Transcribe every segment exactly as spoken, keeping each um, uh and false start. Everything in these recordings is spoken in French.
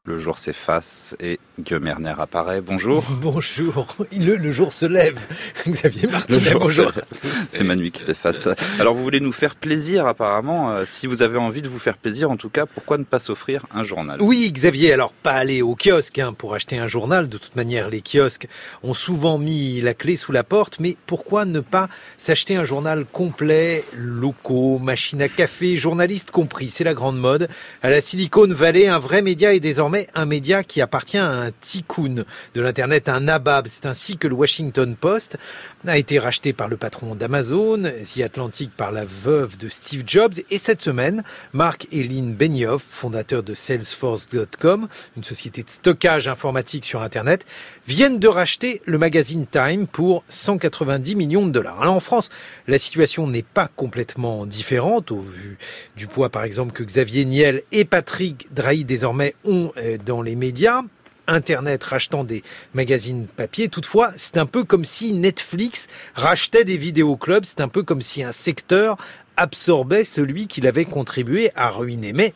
Le jour s'efface et Guillaume Erner apparaît. Bonjour. Bonjour. Le, le jour se lève. Xavier Martinet, bonjour. C'est ma nuit qui s'efface. Alors vous voulez nous faire plaisir apparemment. Euh, si vous avez envie de vous faire plaisir, en tout cas, pourquoi ne pas s'offrir un journal ? Oui, Xavier, alors pas aller au kiosque hein, pour acheter un journal. De toute manière, les kiosques ont souvent mis la clé sous la porte. Mais pourquoi ne pas s'acheter un journal complet, locaux, machine à café, journalistes compris ? C'est la grande mode. À la Silicon Valley, un vrai média est désormais un média qui appartient à un tycoon de l'Internet, un nabab. C'est ainsi que le Washington Post a été racheté par le patron d'Amazon, The Atlantic par la veuve de Steve Jobs. Et cette semaine, Marc et Lynn Benioff, fondateurs de Salesforce point com, une société de stockage informatique sur Internet, viennent de racheter le magazine Time pour cent quatre-vingt-dix millions de dollars. Alors en France, la situation n'est pas complètement différente au vu du poids, par exemple, que Xavier Niel et Patrick Drahi désormais ont dans les médias, Internet rachetant des magazines papier. Toutefois, c'est un peu comme si Netflix rachetait des vidéoclubs, c'est un peu comme si un secteur absorbait celui qui l'avait contribué à ruiner. Mais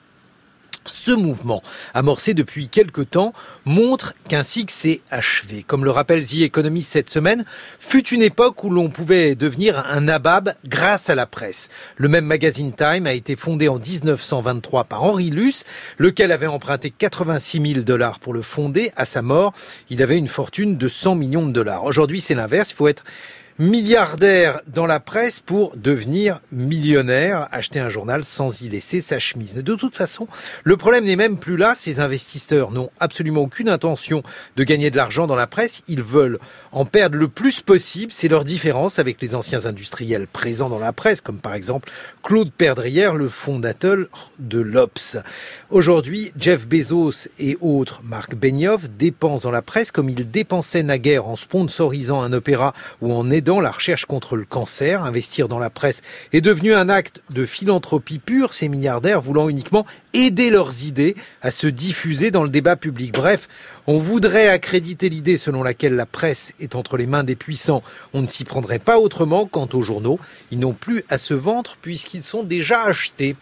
ce mouvement, amorcé depuis quelque temps, montre qu'un cycle s'est achevé. Comme le rappelle The Economist cette semaine, fut une époque où l'on pouvait devenir un nabab grâce à la presse. Le même magazine Time a été fondé en dix-neuf cent vingt-trois par Henry Luce, lequel avait emprunté quatre-vingt-six mille dollars pour le fonder. À sa mort, il avait une fortune de cent millions de dollars. Aujourd'hui, c'est l'inverse. Il faut être milliardaire dans la presse pour devenir millionnaire, acheter un journal sans y laisser sa chemise. De toute façon, le problème n'est même plus là. Ces investisseurs n'ont absolument aucune intention de gagner de l'argent dans la presse. Ils veulent en perdre le plus possible. C'est leur différence avec les anciens industriels présents dans la presse, comme par exemple Claude Perdrière, le fondateur de l'Obs. Aujourd'hui, Jeff Bezos et autres, Marc Benioff, dépensent dans la presse comme ils dépensaient naguère en sponsorisant un opéra ou en aidant dans la recherche contre le cancer. Investir dans la presse est devenu un acte de philanthropie pure, ces milliardaires voulant uniquement aider leurs idées à se diffuser dans le débat public. Bref, on voudrait accréditer l'idée selon laquelle la presse est entre les mains des puissants. On ne s'y prendrait pas autrement. Quant aux journaux, ils n'ont plus à se vendre puisqu'ils sont déjà achetés.